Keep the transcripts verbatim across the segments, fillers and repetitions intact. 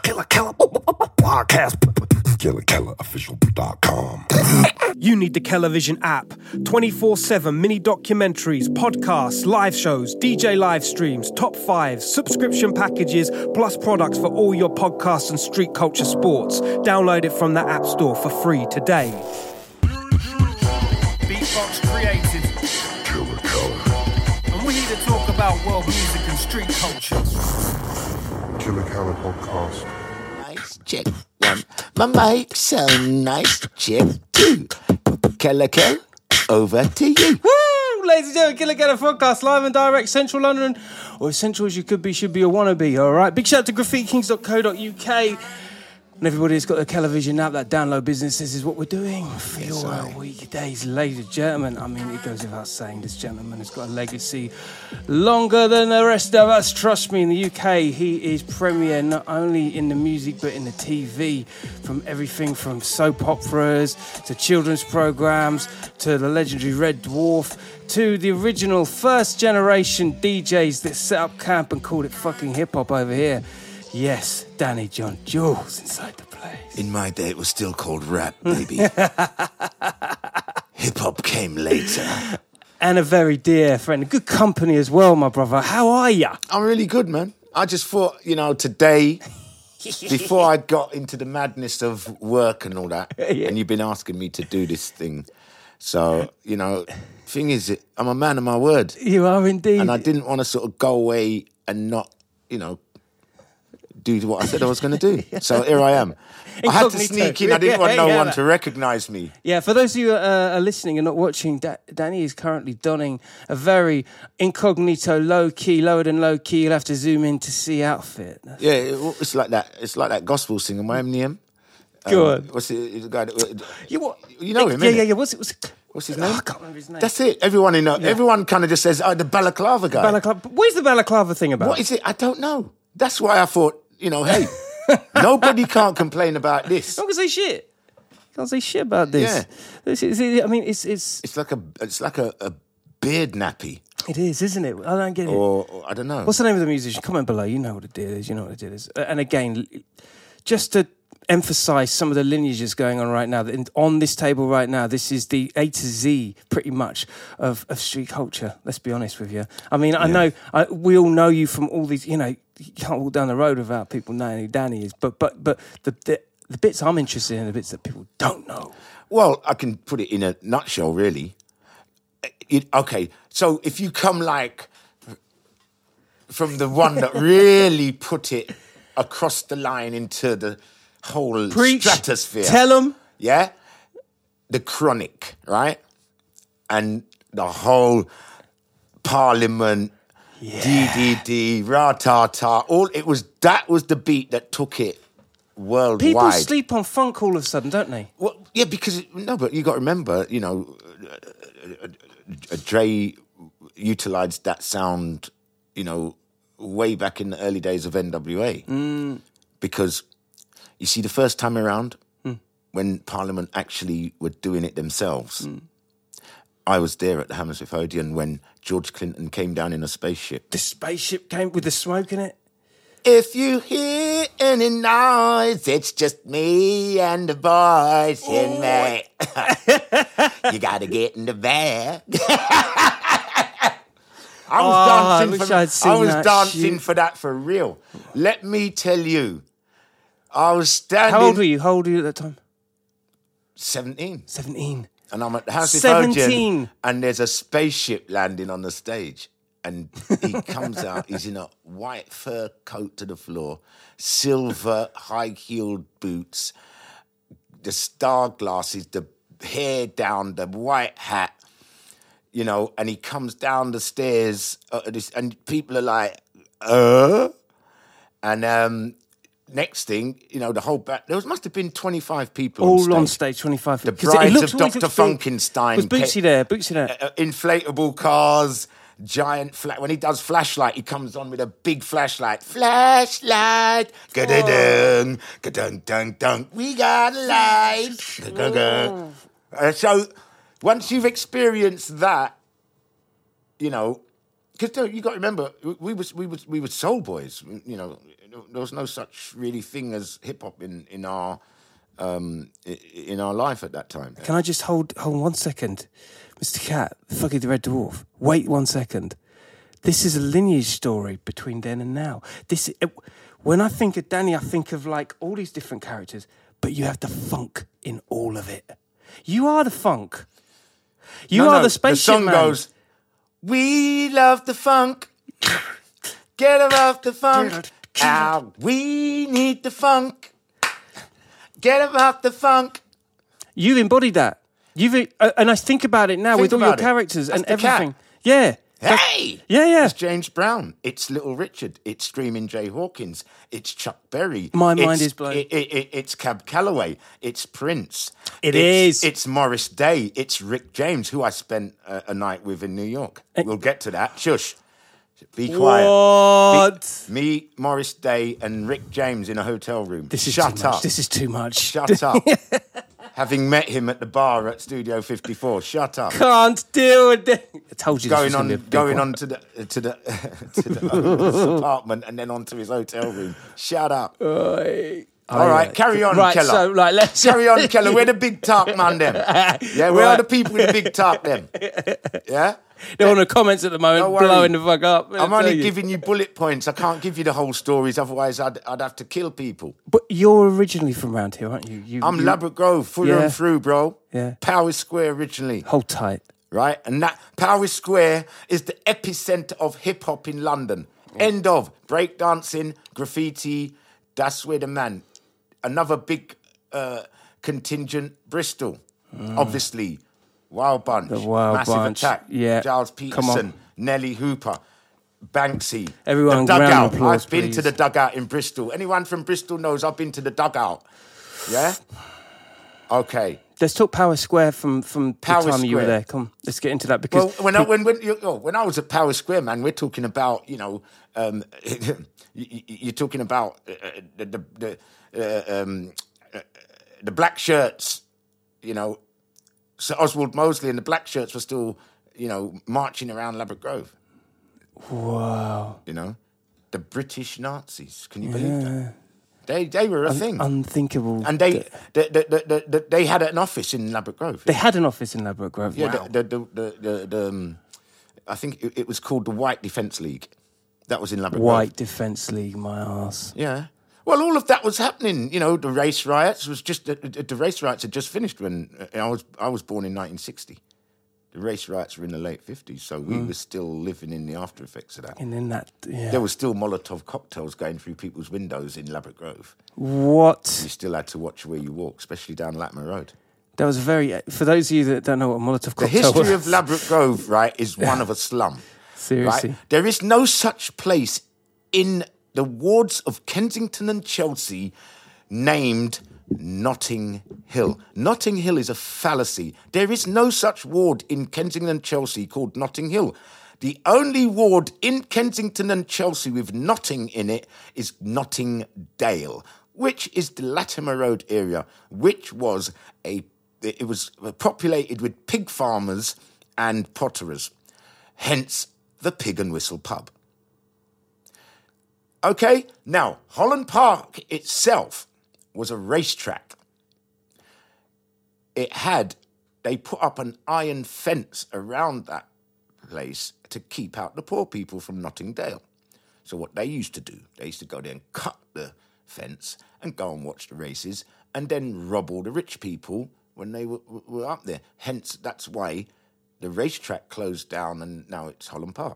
Killer Keller podcast. Killer Keller Official dot com. You need the Kellervision app. twenty-four seven mini documentaries, podcasts, live shows, D J live streams, top fives, subscription packages, plus products for all your podcasts and street culture sports. Download it from the App Store for free today. Beatbox created. Killer Keller. And we're here to talk about world music and street culture. Killer Keller podcast. Nice check one. My mic's so nice. Check two. Keller Kell, over to you. Woo! Ladies and gentlemen, Killer Keller podcast, live and direct, Central London, or as central as you could be, should be a wannabe, all right? Big shout out to graffiti kings dot co dot U K. And everybody that's got the Kellervision app, that download business, this is what we're doing for Yes, your I. weekdays, ladies and gentlemen. I mean, it goes without saying, this gentleman has got a legacy longer than the rest of us. Trust me, in the U K, he is premier not only in the music, but in the T V. From everything from soap operas, to children's programmes, to the legendary Red Dwarf, to the original first generation D Js that set up camp and called it fucking hip-hop over here. Yes, Danny John Jules inside the place. In my day, it was still called rap, baby. Hip-hop came later. And a very dear friend, a good company as well, my brother. How are ya? I'm really good, man. I just thought, you know, today, before I got into the madness of work and all that, Yeah. and you've been asking me to do this thing. So, you know, thing is, I'm a man of my word. You are indeed. And I didn't want to sort of go away and not, you know, do what I said I was going to do. So here I am. I had to Incognito. sneak in. I didn't want Yeah, no yeah, one man. to recognise me. Yeah, for those of you uh, are listening and not watching, da- Danny is currently donning a very incognito, low-key, lower than low-key, you'll have to zoom in to see outfit. Yeah, it- it's like that. It's like that gospel singer, my M D M. Go on. What's it? The guy that, You, what? you know him, Yeah, innit? yeah, yeah. What's it? What's, it? What's his Oh, name? I can't remember his name. That's it. Everyone in. Yeah. Everyone kind of just says, "Oh, the balaclava guy." Balaclava. What is the balaclava thing about? What is it? I don't know. That's why I thought, you know, hey, nobody can't complain about this. Don't say shit. Can't say shit about this. Yeah. This is, I mean, it's it's It's like a. It's like a, a beard nappy, it is, isn't it? I don't get it. or, or I don't know. What's the name of the musician? Comment below. You know what the deal is. You know what the deal is. Uh, And again, just to emphasise some of the lineages going on right now, that in, on this table right now, this is the A to Z, pretty much, of, of street culture. Let's be honest with you. I mean, I know I, we all know you from all these. You know, you can't walk down the road without people knowing who Danny is. But but but the the, the bits I'm interested in are the bits that people don't know. Well, I can put it in a nutshell, really. It, okay, so if you come like from the one that really put it across the line into the whole Preach. stratosphere. Tell them. Yeah? The Chronic, right? And the whole Parliament, D D D, Ra-ta-ta, all it was, that was the beat that took it worldwide. People sleep on funk all of a sudden, don't they? Well, yeah, because no, but you got to remember, you know, uh, uh, Dre utilised that sound, you know, way back in the early days of N W A, Mm. because you see, the first time around when Parliament actually were doing it themselves, Mm. I was there at the Hammersmith Odeon when George Clinton came down in a spaceship. The spaceship came with the smoke in it. If you hear any noise, it's just me and the boys in there. You gotta get in the bag. I was Oh, I dancing wish for I'd seen I was that dancing shit. for that for real. Let me tell you, I was standing. How old were you? How old were you at that time? Seventeen, seventeen. and I'm at the House of seventeen. Odeon, and there's a spaceship landing on the stage. And he comes out, he's in a white fur coat to the floor, silver high-heeled boots, the star glasses, the hair down, the white hat, you know, and he comes down the stairs, uh, this, and people are like, uh? And um, next thing, you know, the whole back, there was, must have been twenty-five people All on stage. on stage, twenty-five. The 'Cause it brides looked- of always Doctor looks big. Funkenstein. Was Bootsy ca- there? Bootsy there. uh, inflatable cars, giant flat. When he does flashlight, he comes on with a big flashlight. Flashlight, ga-da-dung, ga-dung-dung-dung. We got a light. Ga-ga-ga. Uh, so once you've experienced that, you know, because you got to remember, we was we was we were soul boys. You know, there was no such really thing as hip hop in in our um, in our life at that time. Can I just hold hold one second, Mister Cat? Fucking the Red Dwarf. Wait one second. This is a lineage story between then and now. This, it, when I think of Danny, I think of like all these different characters, but you have the funk in all of it. You are the funk. You no, are no, the spaceship the song man. goes, "We love the funk. Get about the funk. Ah, we need the funk. Get about the funk." You've embodied that. You've uh, and I think about it now Think with all your about it. characters That's and the cat. everything. Yeah. Hey! Yeah, yeah. It's James Brown. It's Little Richard. It's Streaming Jay Hawkins. It's Chuck Berry. My it's, mind is blown. It, it, it, it's Cab Calloway. It's Prince. It it's, is. It's Morris Day. It's Rick James, who I spent a, a night with in New York. We'll get to that. Shush. Be quiet. What? Be, me, Morris Day, and Rick James in a hotel room. This is Shut too up. much. This is too much. Shut up. Having met him at the bar at Studio fifty-four. Shut up. Can't deal with it. I told you this Going was on, gonna be a big going one. on to the to the to the owner's apartment and then on to his hotel room. Shut up. Oi. All right, carry on, right, Keller. so right, let's Carry on, Keller. We're the big talk man, them. Yeah, we Right. are the people with the big talk, them. Yeah. They're on the comments at the moment, Don't worry. blowing the fuck up. I'm only giving you bullet points. I can't give you the whole stories, otherwise I'd I'd have to kill people. But you're originally from around here, aren't you? you I'm you, Ladbroke Grove, through Yeah. and through, bro. Yeah. Powis Square originally. Hold tight. Right? And that Powis Square is the epicenter of hip hop in London. End of. Breakdancing, graffiti, that's where the man. Another big uh, contingent, Bristol. Obviously. Wild Bunch. The Wild Massive Bunch, Attack. yeah. Giles Come on. Peterson. Nelly Hooper. Banksy. Everyone, The round of Dugout. applause, I've been please. to the Dugout in Bristol. Anyone from Bristol knows I've been to the Dugout. Yeah? Okay. Let's talk Power Square from, from Power the time you were Square. there. Come, let's get into that because Well, when I, when when, you, oh, when I was at Power Square, man, we're talking about you know, um, you, you're talking about uh, the the the, uh, um, uh, the black shirts, you know. Sir Oswald Mosley and the black shirts were still, you know, marching around Ladbroke Grove. wow, You know, the British Nazis. Can you believe that? They they were a thing, unthinkable. and they the, the, the, the, the, they had an office in Ladbroke Grove. they had an office in Ladbroke Grove. Yeah, wow. the, the, the, the, the, the um, I think it, it was called the White Defence League. That was in Ladbroke White Grove. Defence League, my ass. Yeah. Well, all of that was happening. You know, the race riots was just the, the, the race riots had just finished when uh, I was I was born in nineteen sixty. The race riots were in the late fifties, so we were still living in the after effects of that. And then that, yeah. There were still Molotov cocktails going through people's windows in Ladbroke Grove. What? You still had to watch where you walk, especially down Latimer Road. That was a very. For those of you that don't know what a Molotov The cocktail history was, of Ladbroke Grove, right, is one of a slum. seriously. Right? There is no such place in the wards of Kensington and Chelsea named Notting Hill. Notting Hill is a fallacy. There is no such ward in Kensington and Chelsea called Notting Hill. The only ward in Kensington and Chelsea with Notting in it is Notting Dale, which is the Latimer Road area, which was a it was populated with pig farmers and potterers, hence the Pig and Whistle pub. Okay, now Holland Park itself was a racetrack. It had, they put up an iron fence around that place to keep out the poor people from Notting Dale. So what they used to do, they used to go there and cut the fence and go and watch the races and then rob all the rich people when they were, were up there. Hence, that's why the racetrack closed down and now it's Holland Park.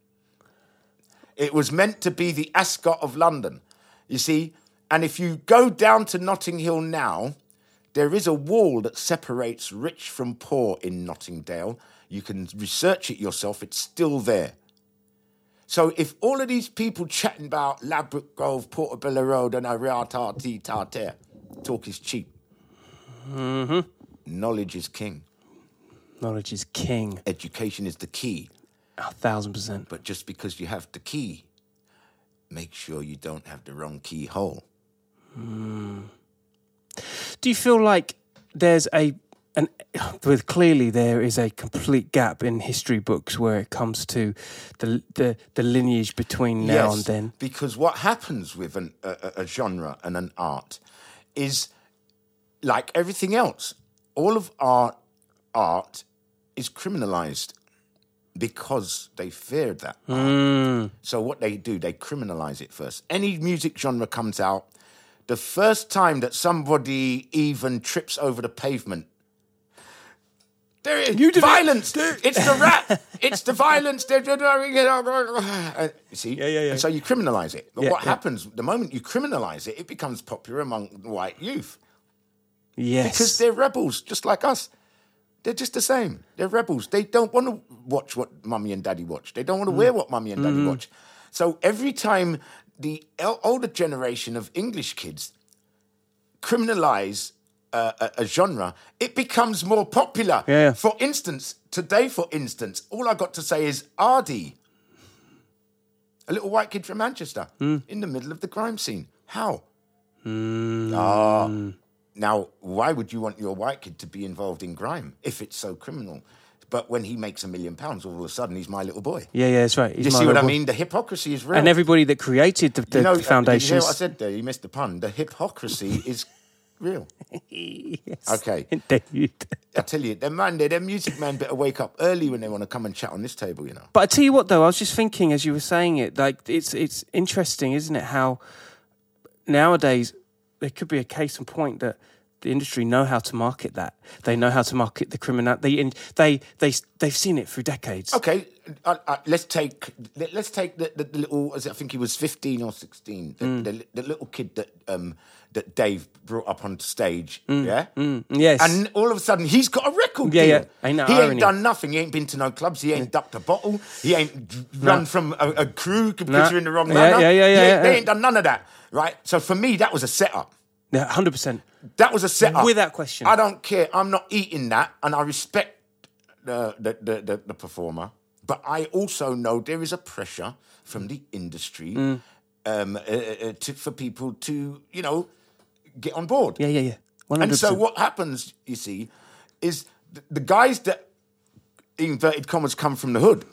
It was meant to be the Ascot of London, you see. And if you go down to Notting Hill now, there is a wall that separates rich from poor in Notting Dale. You can research it yourself. It's still there. So if all of these people chatting about Ladbroke Grove, Portobello Road, and a rea-ta-ti ta-ter, talk is cheap. Mm-hmm. Knowledge is king. Knowledge is king. Education is the key. A thousand percent. But just because you have the key, make sure you don't have the wrong keyhole. Mm. Do you feel like there's a and with clearly there is a complete gap in history books where it comes to the the, the lineage between now Yes, and then. because what happens with an, a, a genre and an art is like everything else. All of our art is criminalized because they fear that art. So what they do, they criminalize it first. Any music genre comes out, the first time that somebody even trips over the pavement, there is You did it. violence. It's the rap. It's the violence. Uh, See? Yeah, yeah, yeah. And so you criminalize it. But Yeah, what yeah. happens, the moment you criminalize it, it becomes popular among white youth. Yes. Because they're rebels, just like us. They're just the same. They're rebels. They don't want to watch what mummy and daddy watch. They don't want to wear what mummy and daddy watch. So every time the el- older generation of English kids criminalize uh, a, a genre, it becomes more popular. Yeah, yeah. For instance, today, for instance, all I got to say is Ardy, a little white kid from Manchester, in the middle of the crime scene. How? Ah. Now, why would you want your white kid to be involved in crime if it's so criminal? But when he makes a million pounds, all of a sudden he's my little boy. Yeah, yeah, that's right. He's You my see what I little boy. mean? The hypocrisy is real. And everybody that created the, the, you know, the uh, foundations. Did you hear what I said there? You missed the pun. The hypocrisy is real. Yes, Okay. indeed. I tell you, them man, them music men better wake up early when they want to come and chat on this table, you know. But I tell you what, though, I was just thinking as you were saying it, like it's it's interesting, isn't it? How nowadays there could be a case in point that the industry know how to market that. They know how to market the criminal. They they they they've seen it through decades. Okay, uh, uh, let's take let- let's take the, the, the little. I think he was fifteen or sixteen. The, Mm. the, the little kid that um, that Dave brought up on stage. Yeah. Mm, yes. And all of a sudden, he's got a record Yeah, deal. yeah. Ain't that he irony? ain't done nothing. He ain't been to no clubs. He ain't ducked a bottle. He ain't d- run from a, a crew because No. you're in the wrong Yeah, manner. yeah, yeah, He yeah, ain't- They yeah. ain't done none of that, right? So for me, that was a setup. Yeah, one hundred percent. That was a setup. Without question. I don't care. I'm not eating that, and I respect the the, the, the, the performer. But I also know there is a pressure from the industry Mm. um, uh, uh, to, for people to, you know, get on board. Yeah, yeah, yeah. one hundred And percent. so what happens, you see, is the, the guys that, inverted commas, come from the hood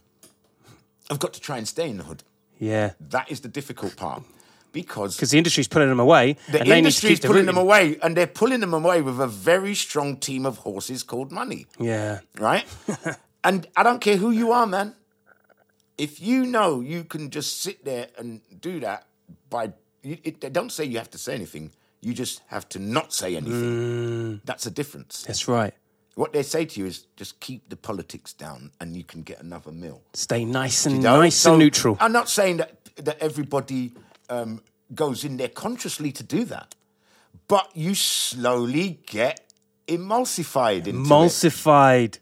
have got to try and stay in the hood. Yeah. That is the difficult part. Because Because the industry's pulling them away. the and they industry need is to keep pulling the them away, and they're pulling them away with a very strong team of horses called money, Yeah. right? And I don't care who you are, man. If you know you can just sit there and do that by, you, it, they don't say you have to say anything. You just have to not say anything. Mm. That's a difference. That's right. What they say to you is just keep the politics down, and you can get another meal. Stay nice and You know? nice So and neutral. I'm not saying that that everybody um, goes in there consciously to do that, but you slowly get emulsified into it. Emulsified.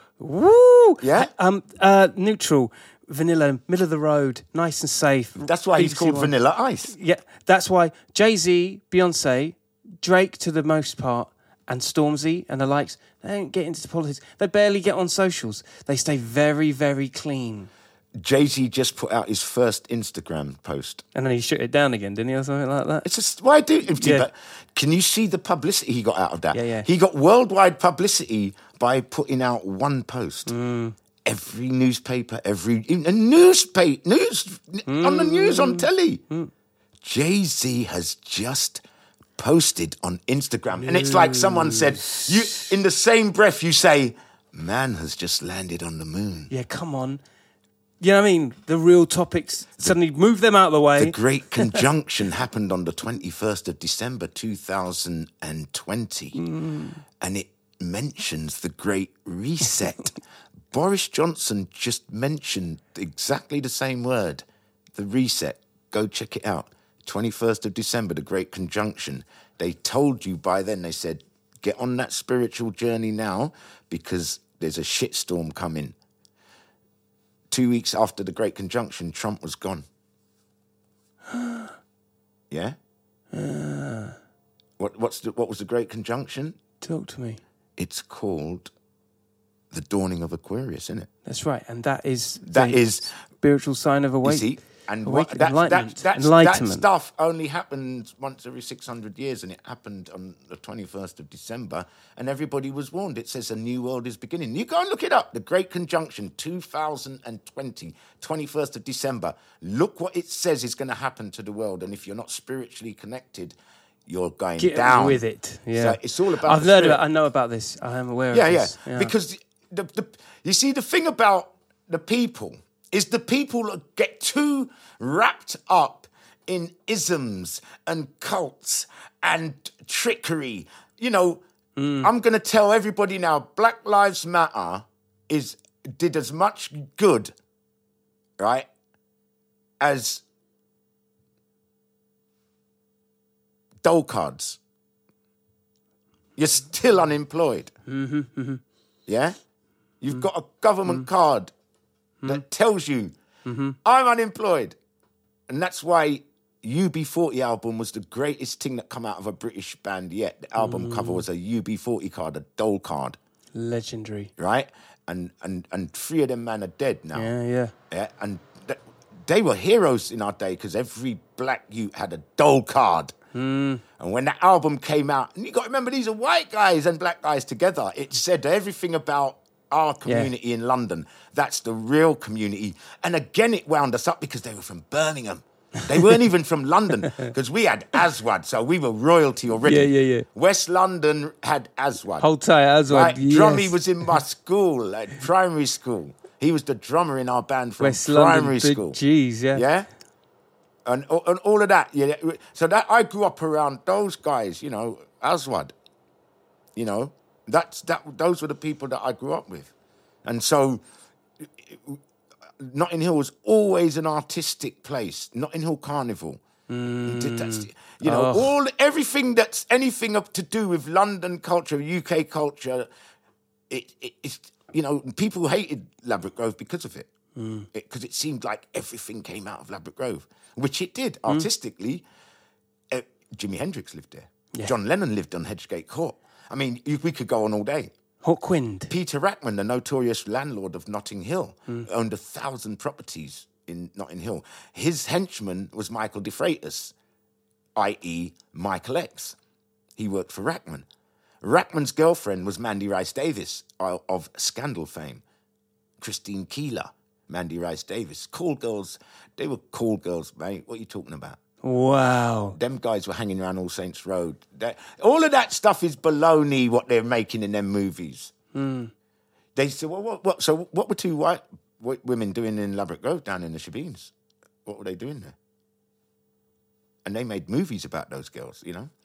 Woo! Yeah? Um. Uh. Neutral. Vanilla. Middle of the road. Nice and safe. That's why he's Easy called one. Vanilla Ice. Yeah. That's why Jay-Z, Beyonce, Drake to the most part, and Stormzy and the likes, they don't get into politics. They barely get on socials. They stay very, very clean. Jay-Z just put out his first Instagram post. And then he shut it down again, didn't he, or something like that? It's just, why do Yeah. but can you see the publicity he got out of that? Yeah, yeah. He got worldwide publicity by putting out one post. Mm. Every newspaper, every a newspaper, news on the news on telly. Mm. Jay-Z has just posted on Instagram, and it's like someone said, "You." In the same breath, you say, "Man has just landed on the moon." Yeah, come on. You know what I mean? The real topics, suddenly move them out of the way. The Great Conjunction happened on the twenty-first of December, two thousand twenty. Mm. And it mentions the Great Reset. Boris Johnson just mentioned exactly the same word, the reset. Go check it out. twenty-first of December, the Great Conjunction. They told you by then, they said, get on that spiritual journey now because there's a shitstorm coming. Two weeks after the Great Conjunction, Trump was gone. Yeah? Uh, What, what's the, what was the Great Conjunction? talk to me. It's called the dawning of Aquarius, isn't it? That's right. And that is That the is, spiritual sign of you awake. see, And Awake- what, that, that, enlightenment. that, that Enlightenment. stuff only happens once every six hundred years, and it happened on the twenty-first of December, and everybody was warned. It says a new world is beginning. You go and look it up. The Great Conjunction, two thousand twenty, twenty-first of December. Look what it says is going to happen to the world, and if you're not spiritually connected, you're going Get down. with it. Yeah. So it's all about I've the learned spirit. about. I know about this. I am aware Yeah, of yeah, this. Because the, the you see the thing about the people is the people get too wrapped up in isms and cults and trickery. You know, mm. I'm going to tell everybody now: Black Lives Matter is did as much good, right, as dole cards. You're still unemployed. Mm-hmm, mm-hmm. Yeah? You've Mm. got a government Mm. card that tells you, mm-hmm. I'm unemployed. And that's why U B forty album was the greatest thing that come out of a British band yet. The album Mm. cover was a U B forty card, a dole card. Legendary. Right? And and and three of them men are dead now. Yeah, yeah. Yeah? And th- they were heroes in our day because every black youth had a dole card. Mm. And when that album came out, and you got to remember these are white guys and black guys together, it said everything about our community yeah. in London. That's the real community. And again, it wound us up because they were from Birmingham. They weren't even from London because we had Aswad, so we were royalty already. Yeah, yeah, yeah. West London had Aswad. Hold tight, Aswad. Right? Yes. Drummy was in my school, at primary school. He was the drummer in our band from West primary London, school. Jeez, yeah. Yeah? And, and all of that, yeah. So that I grew up around those guys, you know, Aswad. You know, that's that. Those were the people that I grew up with, and so Notting Hill was always an artistic place. Notting Hill Carnival, mm. that's, you know, oh. all everything that's anything up to do with London culture, U K culture. It, it it's you know, people hated Ladbroke Grove because of it, because mm. it, it seemed like everything came out of Ladbroke Grove. Which it did, artistically. Mm. Uh, Jimi Hendrix lived there. Yeah. John Lennon lived on Hedgegate Court. I mean, you, we could go on all day. Hawkwind. Peter Rackman, the notorious landlord of Notting Hill, mm. owned a thousand properties in Notting Hill. His henchman was Michael De Freitas, that is. Michael X. He worked for Rackman. Rackman's girlfriend was Mandy Rice Davis of Scandal fame. Christine Keeler. Mandy Rice Davis. Call girls. They were call girls, mate. What are you talking about? Wow. Them guys were hanging around All Saints Road. That, all of that stuff is baloney, what they're making in them movies. Mm. They said, well, what, what, so what were two white, white women doing in Ladbroke Grove down in the Shebeens? What were they doing there? And they made movies about those girls, you know?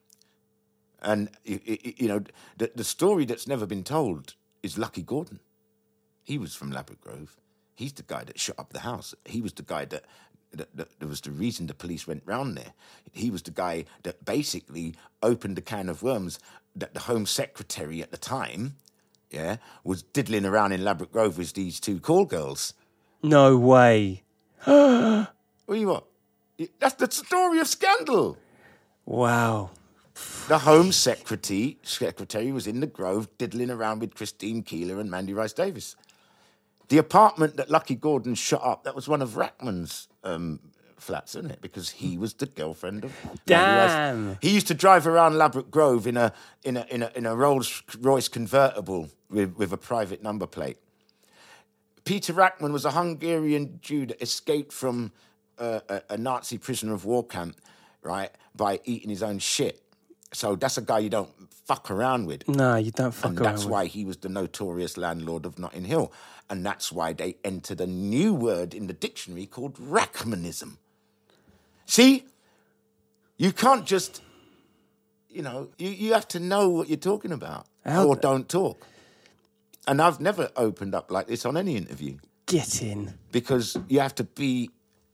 And, you, you know, the, the story that's never been told is Lucky Gordon. He was from Ladbroke Grove. He's the guy that shut up the house. He was the guy that, that, that, that was the reason the police went round there. He was the guy that basically opened the can of worms that the Home Secretary at the time, yeah, was diddling around in Ladbroke Grove with these two call girls. No way. What are you what? That's the story of Scandal. Wow. The Home Secretary, Secretary was in the Grove diddling around with Christine Keeler and Mandy Rice Davis. The apartment that Lucky Gordon shut up, that was one of Rackman's um, flats, isn't it? Because he was the girlfriend of Damn. Rice. He used to drive around Ladbroke Grove in a in a in a in a Rolls Royce convertible with, with a private number plate. Peter Rackman was a Hungarian Jew that escaped from uh, a, a Nazi prisoner of war camp, right, by eating his own shit. So that's a guy you don't fuck around with. No, you don't fuck and around that's with. why he was the notorious landlord of Notting Hill. And that's why they entered a new word in the dictionary called Rackmanism. See? You can't just, you know, you, you have to know what you're talking about. How or th- don't talk. And I've never opened up like this on any interview. Get in. Because you have to be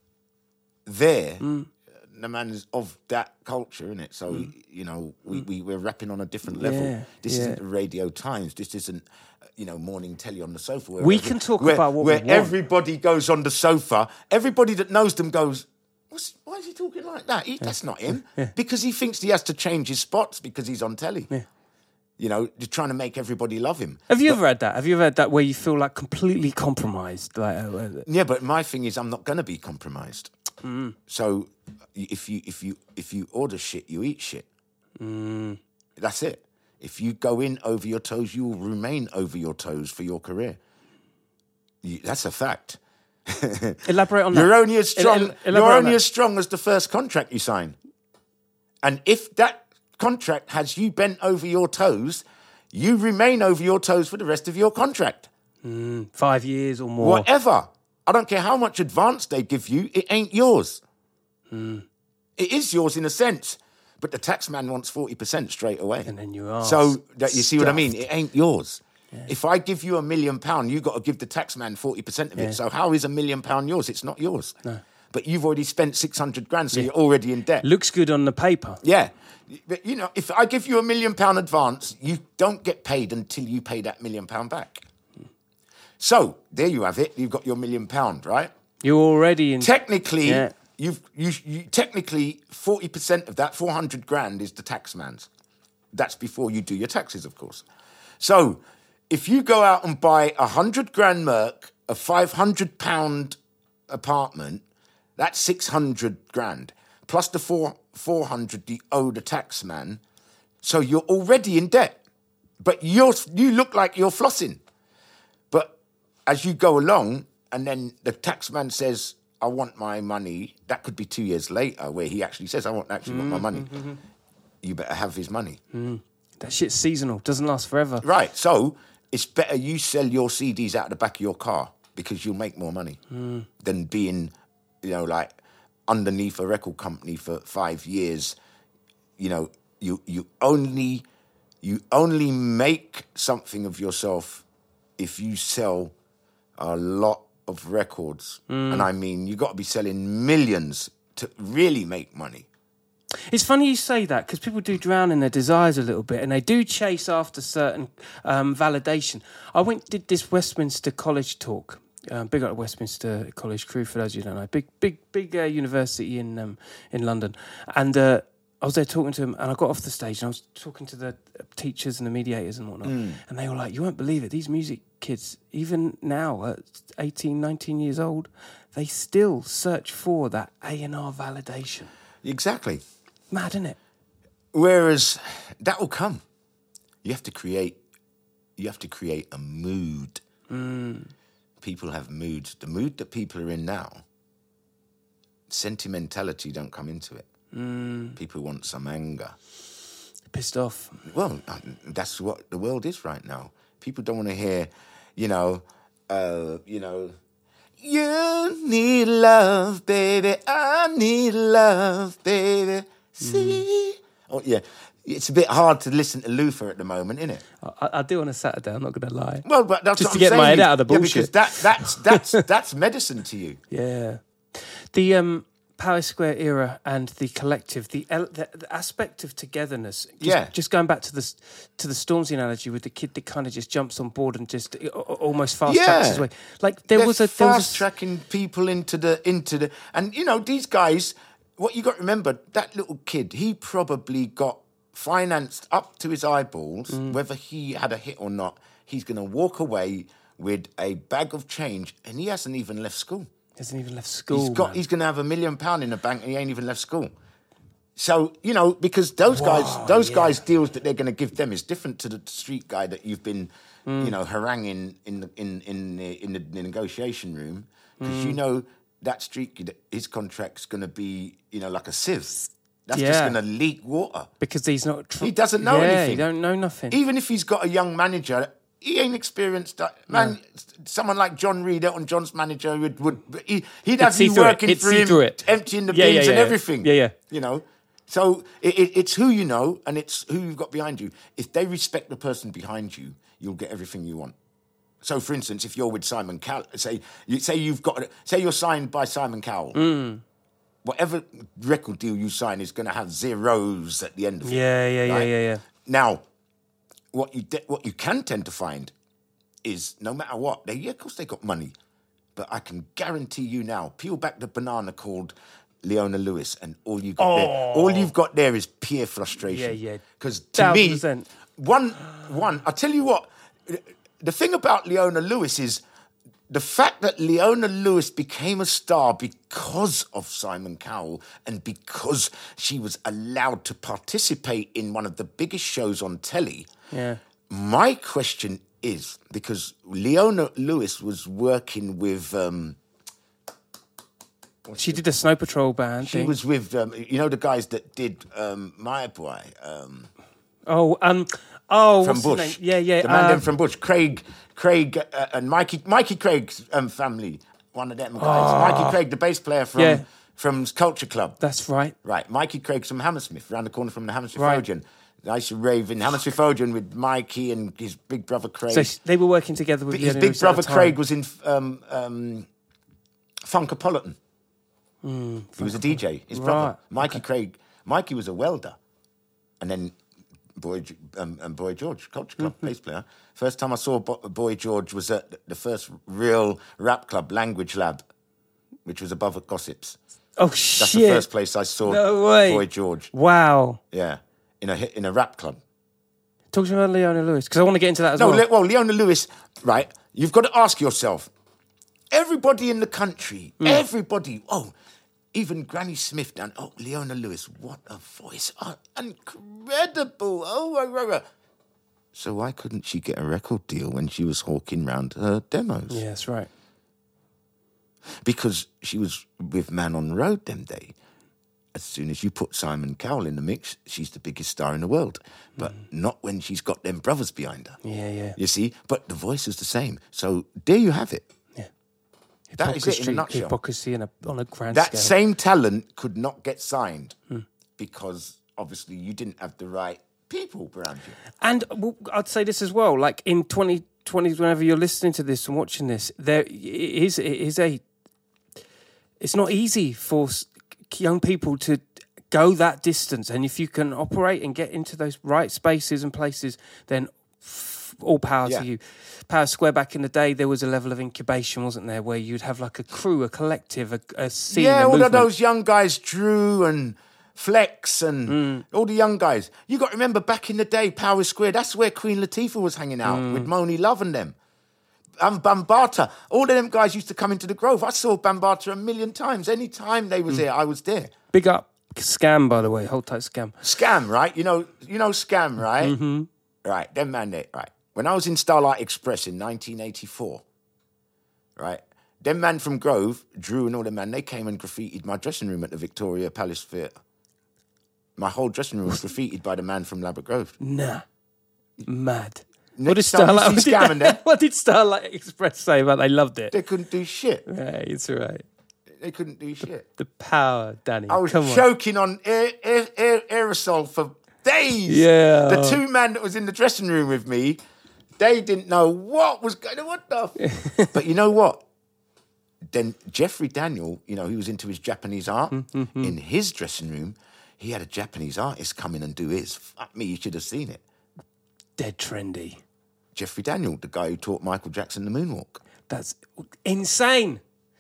there. Mm. The man is of that culture, isn't it? So, mm. you know, we, we, we're rapping on a different level. Yeah, this yeah. isn't the Radio Times. This isn't, you know, morning telly on the sofa. Where We every, can talk where, about what where we want. everybody goes on the sofa. Everybody that knows them goes, What's, why is he talking like that? He, yeah. That's not him. Yeah. Because he thinks he has to change his spots because he's on telly. Yeah. You know, you're trying to make everybody love him. Have you but, ever had that? Have you ever had that where you feel like completely compromised? Like, uh, yeah, but my thing is, I'm not going to be compromised. Mm. So if you if you if you order shit, you eat shit. Mm. That's it. If you go in over your toes, you will remain over your toes for your career. You, that's a fact. Elaborate on that. You're only as strong. El- el- you're only on as strong as the first contract you sign. And if that contract has you bent over your toes, you remain over your toes for the rest of your contract. Mm, five years or more. Whatever. I don't care how much advance they give you, it ain't yours. Mm. It is yours in a sense, but the tax man wants forty percent straight away. And then you are. So that, you see what I mean? stuffed. It ain't yours. Yeah. If I give you a million pound, you got to give the tax man forty percent of Yeah. it. So how is a million pound yours? It's not yours. No. But you've already spent six hundred grand, so you're already in debt. Looks good on the paper. Yeah. But, you know, if I give you a million pound advance, you don't get paid until you pay that million pound back. So there you have it. You've got your million pound, right? You're already in. Technically, Yeah. you've you, you technically forty percent of that four hundred grand is the tax man's. That's before you do your taxes, of course. So if you go out and buy a hundred grand Merc, a five hundred pound apartment, that's six hundred grand plus the four four hundred you owe the tax man. So you're already in debt, but you're you look like you're flossing. But as you go along, and then the tax man says, I want my money. That could be two years later where he actually says, I want actually want my money. Mm-hmm. You better have his money. Mm. That shit's seasonal. Doesn't last forever. Right. So it's better you sell your C Ds out the back of your car because you'll make more money mm. than being, you know, like underneath a record company for five years. You know, you you only you only make something of yourself if you sell a lot of records. Mm. And I mean, you got to be selling millions to really make money. It's funny you say that because people do drown in their desires a little bit and they do chase after certain um, validation. I went did this Westminster College talk. Um, big up Westminster College crew, for those of you who don't know. Big, big, big uh, university in um, in London. And uh, I was there talking to them and I got off the stage and I was talking to the teachers and the mediators and whatnot. Mm. And they were like, you won't believe it. These music kids, even now at eighteen, nineteen years old, they still search for that A and R validation. Exactly. Mad, isn't it? Whereas that will come. You have to create. You have to create a mood. Mm. People have moods. The mood that people are in now, sentimentality don't come into it. Mm. People want some anger. Pissed off. Well, that's what the world is right now. People don't want to hear, you know, uh, you know, you need love, baby. I need love, baby. See? Mm. Oh, yeah. It's a bit hard to listen to Luther at the moment, isn't it? I, I do on a Saturday, I'm not going to lie. Well, but that's just what to I'm get saying. my head out of the bullshit. Yeah, because that, that's, that's, that's medicine to you. Yeah. The um, Power Square era and the collective, the, the, the aspect of togetherness. Just, yeah. Just going back to the, to the Stormzy analogy with the kid that kind of just jumps on board and just almost fast yeah. tracks his way. Like there They're was a... fast there was a... tracking people into the, into the... And, you know, these guys, what you got to remember, that little kid, he probably got financed up to his eyeballs, mm. whether he had a hit or not. He's going to walk away with a bag of change, and he hasn't even left school. He hasn't even left school. He's got. Man. He's going to have a million pound in the bank, and he ain't even left school. So you know, because those Whoa, guys, those yeah. guys' deals that they're going to give them is different to the street guy that you've been, mm. you know, haranguing in the in in the, in the, the negotiation room, because mm. you know that street kid, his contract's going to be, you know, like a sieve. That's yeah. just going to leak water. Because he's not... Tr- he doesn't know yeah, anything. he don't know nothing. Even if he's got a young manager, he ain't experienced that. Man, no. Someone like John Reed, Elton John's manager, would, would he, he'd have you working it. for him, through it. emptying the yeah, bins yeah, yeah, and everything. Yeah, yeah. You know? So it, it, it's who you know and it's who you've got behind you. If they respect the person behind you, you'll get everything you want. So, for instance, if you're with Simon Cowell, say, you, say you've got, say you're signed by Simon Cowell, mm. whatever record deal you sign is going to have zeros at the end of it. Yeah, yeah, right? yeah, yeah, yeah. Now, what you de- what you can tend to find is no matter what, they yeah, of course they got money, but I can guarantee you now, peel back the banana called Leona Lewis, and all you got oh. there, all you've got there is pure frustration. Yeah, yeah. Because to me, one, one. I tell you what, the thing about Leona Lewis is the fact that Leona Lewis became a star because of Simon Cowell and because she was allowed to participate in one of the biggest shows on telly. Yeah. My question is, because Leona Lewis was working with... Um, she did the Snow Patrol band She thing. was with, um, you know, the guys that did um, My Boy. Um, oh, um, oh, from what's his Bush. name? Yeah, yeah. The man uh, them from Bush. Craig, Craig uh, and Mikey, Mikey Craig's um, family. One of them guys. Oh. Mikey Craig, the bass player from, Yeah. from Culture Club. That's right. Right. Mikey Craig's from Hammersmith, around the corner from the Hammersmith Right. Odeon. I used to rave in Hammersmith Odeon with Mikey and his big brother Craig. So sh- they were working together with his Leona big Lewis at the brother time. Craig was in um, um, Funkapolitan. Mm, he was a D J. His Right. brother, Mikey Craig. Mikey was a welder, and then Boy um, and Boy George, Culture Club Mm-hmm. bass player. First time I saw Bo- Boy George was at the first real rap club, Language Lab, which was above at Gossips. Oh, That's shit. the first place I saw No way. Boy George. Wow. Yeah, in a hit- in a rap club. Talk to me about Leona Lewis, because I want to get into that as No, well. Le- well, Leona Lewis, right? You've got to ask yourself. Everybody in the country, Mm. everybody. Oh, even Granny Smith done. Oh, Leona Lewis, what a voice! Oh, incredible! Oh, oh, oh, oh. So why couldn't she get a record deal when she was hawking round her demos? Yeah, that's right. Because she was with Man on Road them day. As soon as you put Simon Cowell in the mix, she's the biggest star in the world. But not when she's got them brothers behind her. Yeah, yeah. You see? But the voice is the same. So there you have it. Yeah. That is it in a Hypocrisy- nutshell. Hypocrisy in a, on a grand That scale. same talent could not get signed because obviously you didn't have the right people around you. And well, I'd say this as well. Like in twenty twenty, whenever you're listening to this and watching this, there is it is a. It's not easy for s- young people to go that distance, and if you can operate and get into those right spaces and places, then f- all power Yeah. to you. Power Square back in the day, there was a level of incubation, wasn't there, where you'd have like a crew, a collective, a, a scene, Yeah, a all movement. of those young guys, Drew and Flex and Mm. all the young guys. You got to remember back in the day, Power Square, that's where Queen Latifah was hanging out Mm. with Moni Love and them. And Bambata. All of them guys used to come into the Grove. I saw Bambata a million times. Any time they Mm. was there, I was there. Big up Scam, by the way, hold tight Scam. Scam, right? You know, you know Scam, right? Mm-hmm. Right, them man there, right. When I was in Starlight Express in nineteen eighty-four, right, them man from Grove, Drew and all them man, they came and graffitied my dressing room at the Victoria Palace Theatre. My whole dressing room was graffitied by the man from Labatt Grove. Nah. Mad. Next What did time you Starlight, see Scam and them, what did Starlight Express say about they loved it? they couldn't do shit. Yeah, it's all right. They couldn't do shit. The power, Danny. I was Come on. choking on air, air, air, aerosol for days. Yeah. The two man that was in the dressing room with me, they didn't know what was going on. What the? F- but you know what? Then Jeffrey Daniel, you know, he was into his Japanese art. Mm-hmm. In his dressing room, he had a Japanese artist come in and do his. Fuck me, you should have seen it. Dead trendy. Jeffrey Daniel, the guy who taught Michael Jackson the moonwalk. That's insane.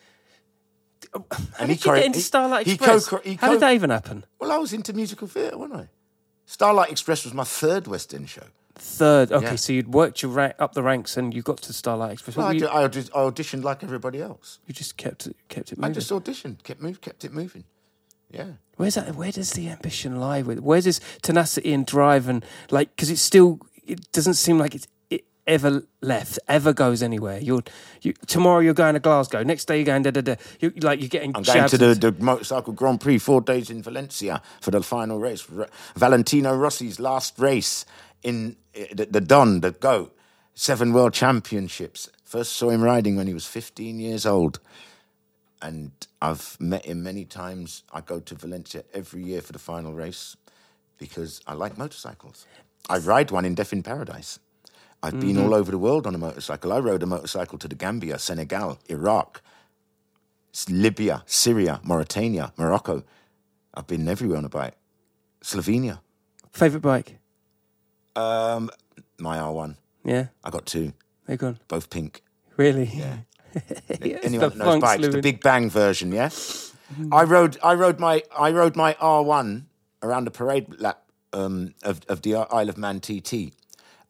How And did he you chore- get into he- Starlight he Express? co- he How co- did that even happen? Well, I was into musical theatre, wasn't I? Starlight Express was my third West End show. Third. Okay, Yeah. so you'd worked your ra- up the ranks and you got to Starlight Express. Well, What I, were ju- you, I audi- I auditioned like everybody else. you just kept it, kept it I moving. just auditioned, kept move, kept it moving. Yeah. Where's that? Where does the ambition lie with? Where's this tenacity and drive and like? Because it's still. It doesn't seem like it's it ever left, ever goes anywhere. You're you tomorrow. You're going to Glasgow. Next day you're going da da da. You like you're getting. I'm going jabs to the, and- the Motorcycle Grand Prix, four days in Valencia for the final race. R- Valentino Rossi's last race in uh, the, the Don, the GOAT. Seven World Championships. First saw him riding when he was fifteen years old. And I've met him many times. I go to Valencia every year for the final race because I like motorcycles. I ride one in Death in Paradise. I've been all over the world on a motorcycle. I rode a motorcycle to the Gambia, Senegal, Iraq, S- Libya, Syria, Mauritania, Morocco. I've been everywhere on a bike. Slovenia. Favorite bike? Um, my R one. Yeah, I got two, they're gone. both pink. Really? Yeah. Anyone that knows bikes, the Big Bang version, yeah. I rode, I rode my, I rode my R one around the parade lap um, of of the Isle of Man T T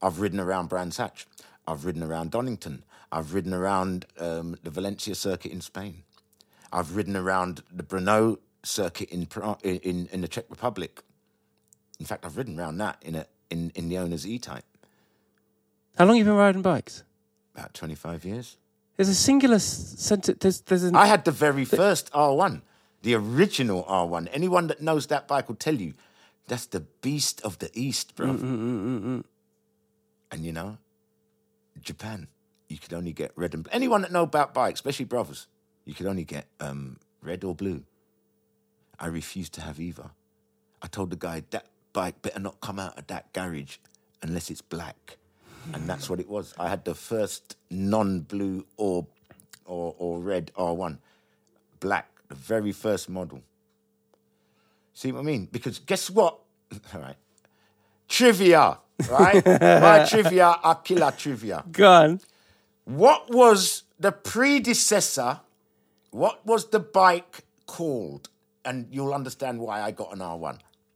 I've ridden around Brands Hatch. I've ridden around Donington. I've ridden around um, the Valencia circuit in Spain. I've ridden around the Brno circuit in, in in the Czech Republic. In fact, I've ridden around that in a in, in the owner's E-Type. How long have you been riding bikes? About twenty-five years. There's a singular sentence. There's, there's an... I had the very first R one, the original R one. Anyone that knows that bike will tell you that's the beast of the East, bro. Mm-mm-mm-mm. And you know, Japan, you could only get red and blue. Anyone that know about bikes, especially brothers, you could only get um, red or blue. I refused to have either. I told the guy, that bike better not come out of that garage unless it's black. And that's what it was. I had the first non-blue or or, or red R one. Black, the very first model. See what I mean? Because guess what? All right. Trivia, right? My trivia are killer trivia. Go on. What was the predecessor? What was the bike called? And you'll understand why I got an R one.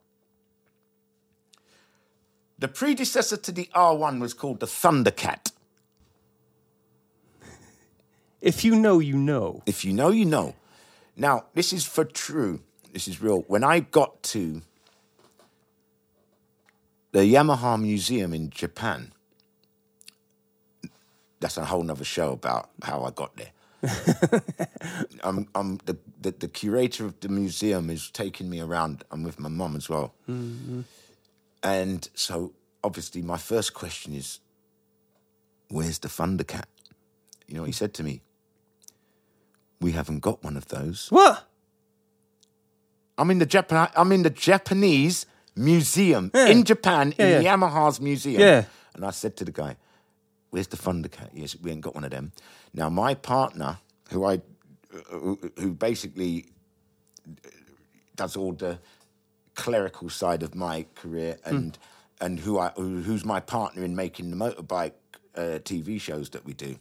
The predecessor to the R one was called the Thundercat. If you know, you know. If you know, you know. Now, this is for true. This is real. When I got to the Yamaha Museum in Japan, that's a whole nother show about how I got there. I'm, I'm the, the, the curator of the museum is taking me around. I'm with my mum as well. Mm-hmm. And so, obviously, my first question is, where's the Thundercat? You know what he said to me? We haven't got one of those. What? I'm in the Japan. I'm in the Japanese museum yeah. in Japan, yeah, in yeah. Yamaha's museum. Yeah. And I said to the guy, where's the Thundercat? Yes, we ain't got one of them. Now, my partner, who I, who, who basically does all the clerical side of my career, and mm. and who I who, who's my partner in making the motorbike uh, T V shows that we do.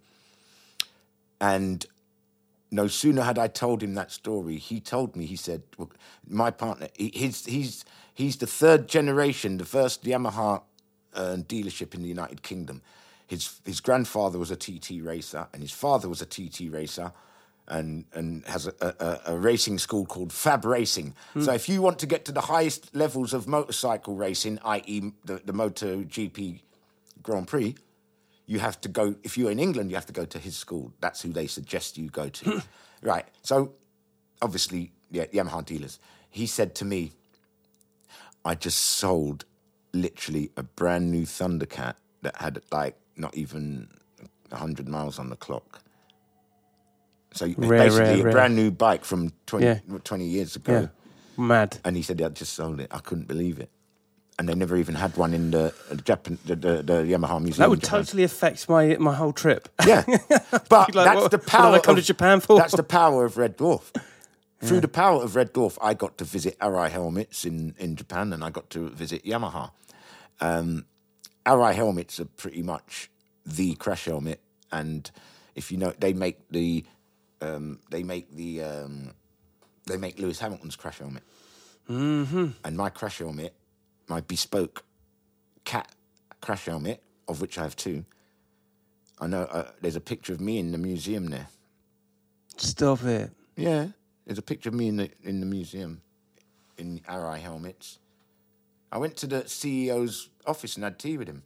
And no sooner had I told him that story, he told me. He said, well, "My partner, he, he's he's he's the third generation, the first Yamaha uh, dealership in the United Kingdom. His his grandfather was a T T racer, and his father was a T T racer." And and has a, a, a racing school called Fab Racing. Mm. So if you want to get to the highest levels of motorcycle racing, that is the, the MotoGP Grand Prix, you have to go, if you're in England, you have to go to his school. That's who they suggest you go to. Right. So obviously, yeah, Yamaha dealers. He said to me, I just sold literally a brand new Thundercat that had like not even one hundred miles on the clock. So rare, basically rare, a rare. brand new bike from twenty, yeah. twenty years ago. Yeah. Mad. And he said, I just sold it. I couldn't believe it. And they never even had one in the uh, Japan, the, the, the Yamaha Museum. That would in Japan. totally affect my my whole trip. Yeah. But like, that's what, the power what did I come of, to Japan for? That's the power of Red Dwarf. Yeah. Through the power of Red Dwarf, I got to visit Arai helmets in, in Japan, and I got to visit Yamaha. Um, Arai helmets are pretty much the crash helmet. And if you know, they make the... Um, they make the um, they make Lewis Hamilton's crash helmet, mm-hmm. and my crash helmet, my bespoke cat crash helmet, of which I have two. I know uh, there's a picture of me in the museum there. Stop it! Yeah, there's a picture of me in the in the museum in Arai helmets. I went to the C E O's office and had tea with him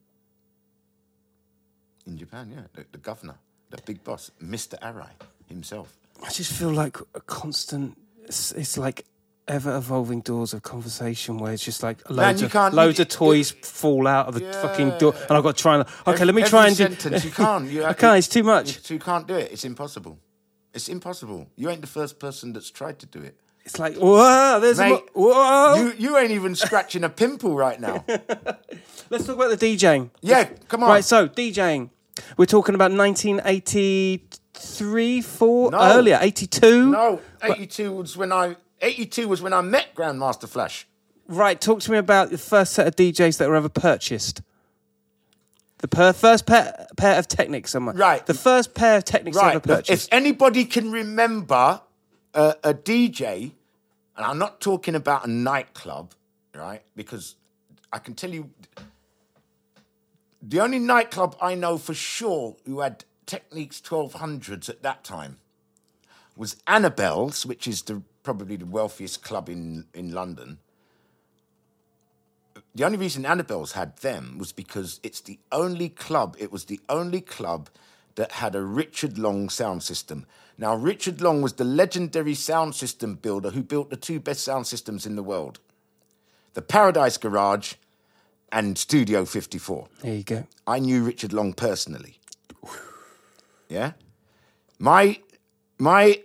in Japan. Yeah, the, the governor, the big boss, Mister Arai himself. I just feel like a constant. It's, it's like ever evolving doors of conversation where it's just like loads Man, of loads you, of toys you, fall out of the yeah. fucking door, and I've got to try and okay, every, let me every try and sentence, do. You can't. You, I can't. It's too much. You can't do it. It's impossible. It's impossible. You ain't the first person that's tried to do it. It's like whoa, there's Mate, a mo- whoa. You you ain't even scratching a pimple right now. Let's talk about the DJing. Yeah, come on. Right, so DJing. We're talking about nineteen eighty-three, four, No. earlier, eighty-two. No, eighty-two was when I eighty-two was when I met Grandmaster Flash. Right, talk to me about the first set of D Js that were ever purchased. The per- first pair, pair of Technics, somewhere. Right. The first pair of Technics Right. ever purchased. If anybody can remember a, a D J, and I'm not talking about a nightclub, right? Because I can tell you, The only nightclub I know for sure who had Technics twelve hundreds at that time was Annabelle's, which is the, probably the wealthiest club in, in London. The only reason Annabelle's had them was because it's the only club, it was the only club that had a Richard Long sound system. Now, Richard Long was the legendary sound system builder who built the two best sound systems in the world. The Paradise Garage and Studio fifty-four. There you go. I knew Richard Long personally. Yeah? My, my,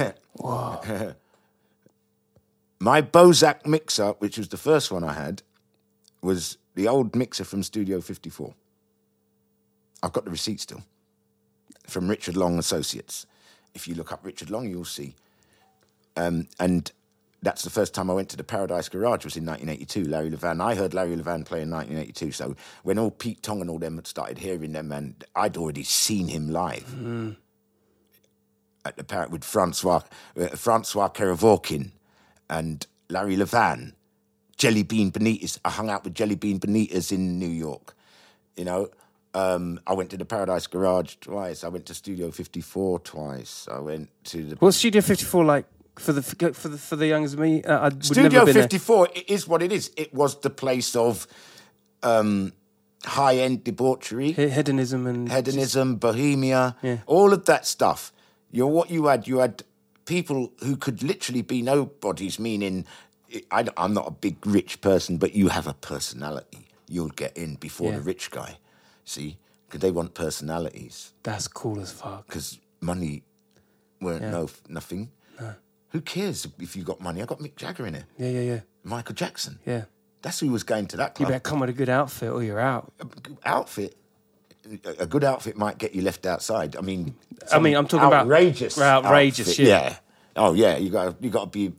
my Bozak mixer, which was the first one I had, was the old mixer from Studio fifty-four. I've got the receipt still. From Richard Long Associates. If you look up Richard Long, you'll see. Um, and that's the first time I went to the Paradise Garage was in nineteen eighty-two, Larry Levan. I heard Larry Levan play in nineteen eighty-two, so when all Pete Tong and all them had started hearing them, and I'd already seen him live mm. at the Parrot with Francois, uh, Francois Kerevorkin and Larry Levan. Jelly Bean Benitez. I hung out with Jelly Bean Benitez in New York, you know. Um, I went to the Paradise Garage twice. I went to Studio fifty-four twice. I went to the... What's Studio fifty-four like for the for the for the young as me? Uh, I would Studio never been fifty-four it is what it is. It was the place of um, high-end debauchery, there. Hedonism and hedonism, bohemia, yeah. all of that stuff. You're what you had. You had people who could literally be nobodies. Meaning, I, I'm not a big rich person, but you have a personality. You'll get in before yeah. the rich guy. See, because they want personalities. That's cool as fuck. Because money weren't yeah. no nothing. No. Who cares if you got money? I got Mick Jagger in it. Yeah, yeah, yeah. Michael Jackson. Yeah. That's who was going to that club. You better come with a good outfit or you're out. A, outfit? A good outfit might get you left outside. I mean... I mean, I'm talking outrageous about... Outrageous. Outrageous, yeah. yeah. Oh, yeah, you got you got to be...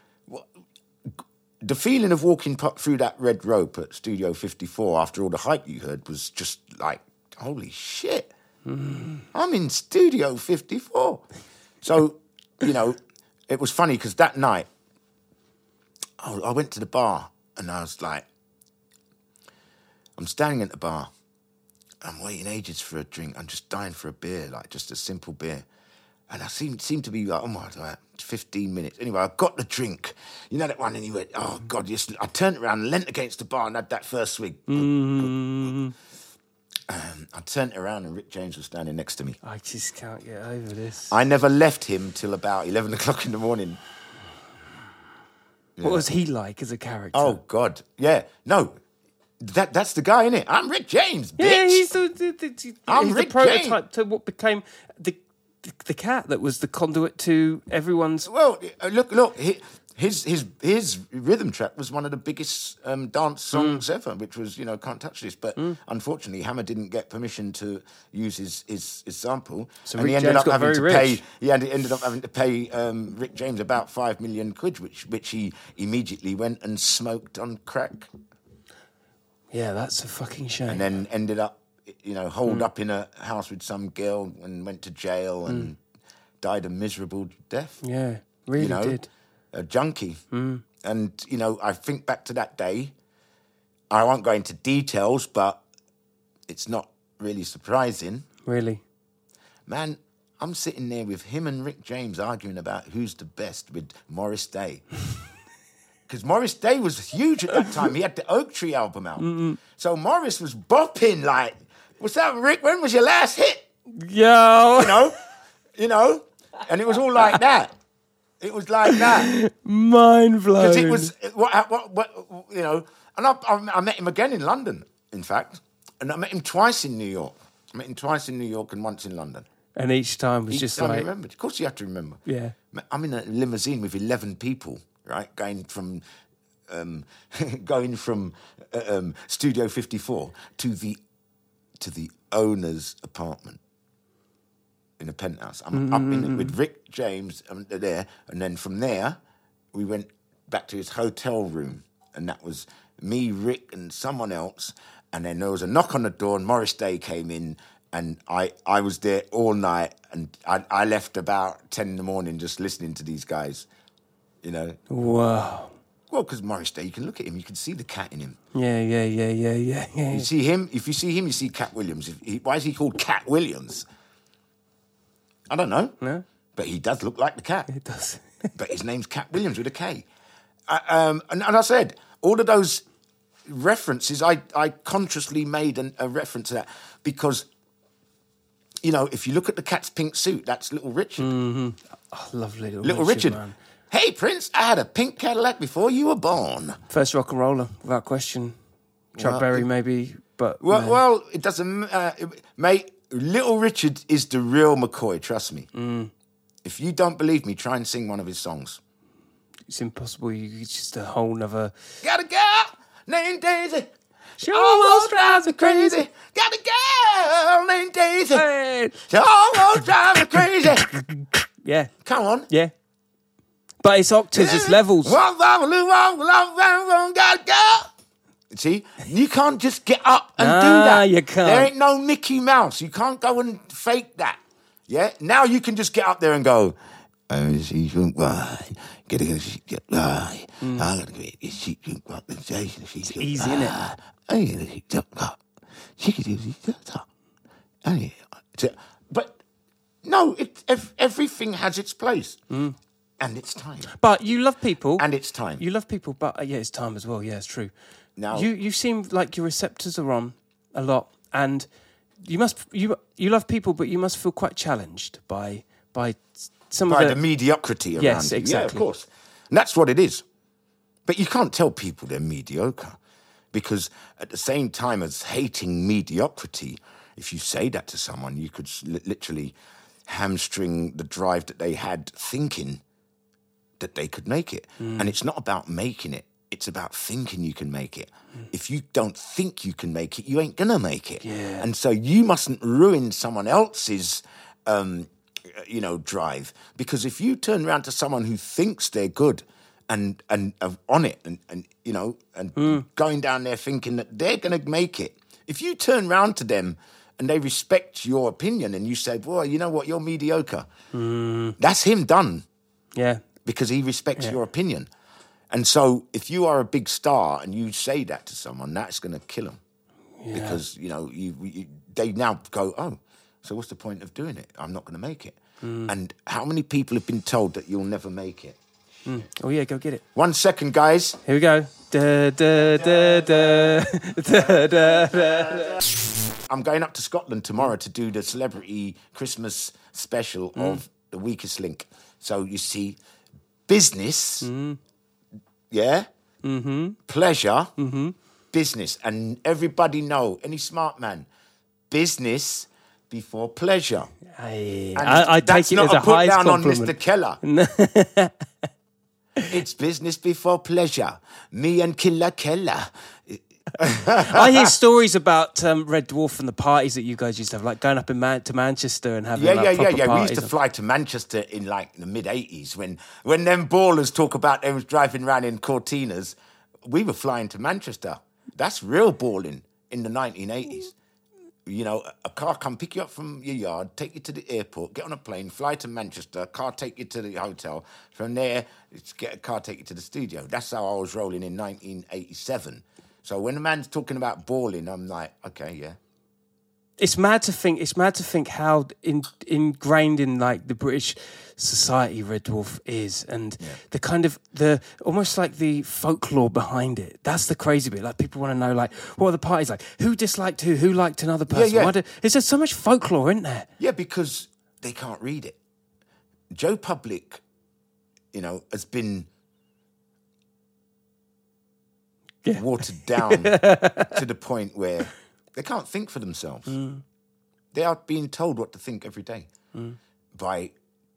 The feeling of walking through that red rope at Studio fifty-four after all the hype you heard was just like, holy shit, mm. I'm in Studio fifty-four. So, you know, it was funny because that night, I, I went to the bar and I was like, I'm standing at the bar, I'm waiting ages for a drink, I'm just dying for a beer, like just a simple beer. And I seemed, seemed to be like, oh my God, fifteen minutes. Anyway, I got the drink. You know that one? And he went, oh God, yes. I turned around and leant against the bar and had that first swig. Mm. Um, I turned around and Rick James was standing next to me. I just can't get over this. I never left him till about eleven o'clock in the morning. What yeah. was he like as a character? Oh, God. Yeah. No. That That's the guy, innit? I'm Rick James, bitch. Yeah, he's the, the, the, the, I'm he's Rick the prototype James. to what became the... The, the cat that was the conduit to everyone's... Well, look, look, his his his rhythm track was one of the biggest um, dance songs mm. ever, which was, you know, Can't Touch This. But mm. unfortunately, Hammer didn't get permission to use his his, his sample. So and Rick he ended James up got having very to rich. pay. He ended up having to pay um, Rick James about five million quid, which which he immediately went and smoked on crack. Yeah, that's a fucking shame. And then ended up, you know, holed mm. up in a house with some girl and went to jail and... Mm. died a miserable death. Yeah, really you know, did. A junkie. Mm. And, you know, I think back to that day. I won't go into details, but it's not really surprising. Really? Man, I'm sitting there with him and Rick James arguing about who's the best with Morris Day. Because Morris Day was huge at that time. He had the Oak Tree album out. Mm-mm. So Morris was bopping like, what's up, Rick? When was your last hit? Yo! You know? You know? And it was all like that. It was like that. Mind blown. Because it was, what, what, what, you know, and I, I, I met him again in London, in fact. And I met him twice in New York. I met him twice in New York and once in London. And each time was each just time like... I remembered. Of course you have to remember. Yeah. I'm in a limousine with eleven people, right? Going from, um, going from uh, um, Studio fifty-four to the, to the owner's apartment. In a penthouse. I'm mm-hmm. up in it with Rick James um, there, and then from there, we went back to his hotel room, and that was me, Rick, and someone else, and then there was a knock on the door, and Morris Day came in, and I, I was there all night, and I, I left about ten in the morning just listening to these guys, you know. Wow. Well, because Morris Day, you can look at him, you can see the cat in him. Yeah, yeah, yeah, yeah, yeah, yeah. You see him, if you see him, you see Cat Williams. If he, why is he called Cat Williams? I don't know. No? But he does look like the cat. It does. But his name's Cat Williams with a K. Uh, um, and, and I said, all of those references, I, I consciously made an, a reference to that because, you know, if you look at the cat's pink suit, that's Little Richard. Mm-hmm. Oh, lovely Little, Little Richard, Richard. man. Hey, Prince, I had a pink Cadillac before you were born. First rock and roller, without question. Chuck Well, Berry, it- maybe, but... Well, no. well, it doesn't... Uh, it- mate, Little Richard is the real McCoy, trust me. Mm. If you don't believe me, try and sing one of his songs. It's impossible. You, it's just a whole nother... Got a girl named Daisy. She almost drives me crazy. Got a girl named Daisy. Hey. She almost drives me crazy. Yeah, Come on. yeah. But it's octaves, it's levels. Got a girl. See, you can't just get up and Nah, do that. you can't. There ain't no Mickey Mouse. You can't go and fake that. Yeah? Now you can just get up there and go, oh, she's why? Get a she get why? I gotta get a she It's easy, innit? She could do this. But no, it, ev- everything has its place. And it's time. But you love people. And it's time. You love people, but uh, yeah, it's time as well. Yeah, it's true. Now- you you seem like your receptors are on a lot, and you must you you love people, but you must feel quite challenged by by some By of the the, mediocrity around Yes, you. Yeah, exactly. of course. And that's what it is. But you can't tell people they're mediocre because at the same time as hating mediocrity, if you say that to someone, you could s- li- literally hamstring the drive that they had thinking that they could make it. Mm. And it's not about making it. It's about thinking you can make it. If you don't think you can make it, you ain't gonna make it. Yeah. And so you mustn't ruin someone else's, um, you know, drive. Because if you turn around to someone who thinks they're good and and uh, on it and, and you know and going down there thinking that they're gonna make it, if you turn round to them and they respect your opinion and you say, "Boy, you know what? You're mediocre," that's him done. yeah. Because he respects your opinion. And so if you are a big star and you say that to someone, that's going to kill them. Because, you know, you, you, they now go, oh, so what's the point of doing it? I'm not going to make it. And how many people have been told that you'll never make it? Oh yeah, go get it. One second, guys. Here we go. Da, da, da, da, da, da, da. I'm going up to Scotland tomorrow to do the celebrity Christmas special of The Weakest Link. So you see, business, yeah, mm-hmm. pleasure, mm-hmm. business. And everybody know, any smart man, business before pleasure. Aye. And I, I that's take it not as a a put highest down on compliment. Mister Keller. It's business before pleasure. Me and Killer Keller. I hear stories about um, Red Dwarf and the parties that you guys used to have, like going up in Man- to Manchester and having Yeah, like, yeah, yeah, proper yeah. We parties. used to fly to Manchester in like the mid eighties when when them ballers talk about they was driving around in Cortinas. We were flying to Manchester. That's real balling in the nineteen eighties. You know, a car come pick you up from your yard, take you to the airport, get on a plane, fly to Manchester, car take you to the hotel. From there, it's get a car take you to the studio. That's how I was rolling in nineteen eighty-seven. So when a man's talking about balling, I'm like, okay, yeah. It's mad to think. It's mad to think how in, ingrained in like the British society Red Dwarf is, and the kind of the almost like the folklore behind it. That's the crazy bit. Like people want to know, like, what are the parties like? Who disliked who? Who liked another person? yeah. Why do, is there so much folklore in there? Yeah, because they can't read it. Joe Public, you know, has been Yeah. watered down to the point where they can't think for themselves. Mm. They are being told what to think every day Mm. by